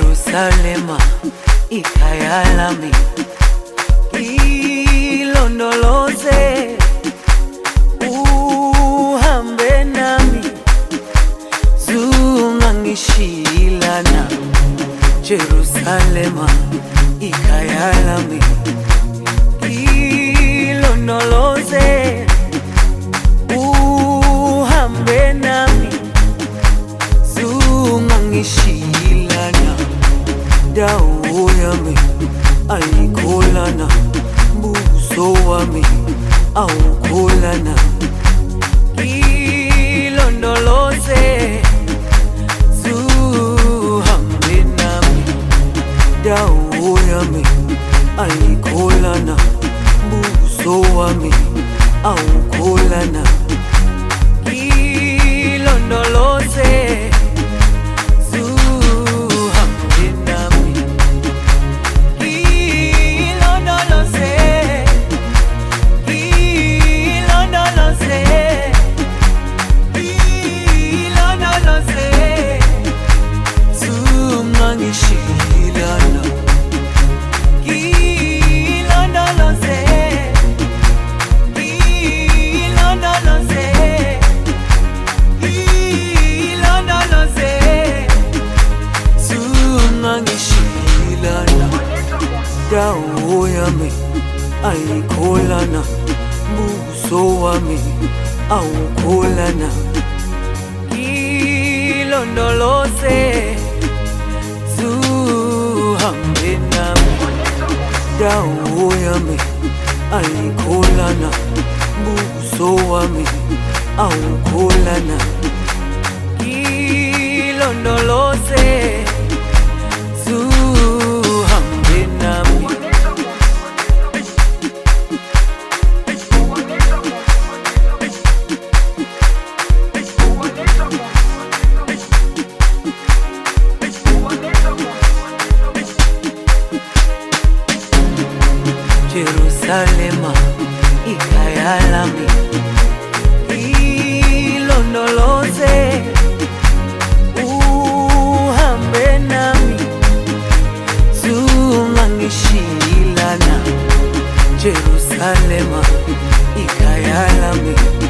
Jerusalema ikhaya lami, ilondoloze uhambe nami, zungangishilana. Jerusalema ikhaya lami, ilondoloze uhambe nami, zungangishilana. Dawo yami ayikholana, buso wami awukholana. Ilondoloze zuhambe nami, dawo yami ayikholana, buso wami awukholana. Ilondoloze dawo yami ayikholana, buso wami awukholana. Ilondoloze zuhambe nami, dawo yami ayikholana, buso wami awukholana. Ilondoloze zuhambe nami. Jerusalema ikhaya lami, ilondoloze uhambe nami, zungangishilana. Jerusalema ikhaya lami.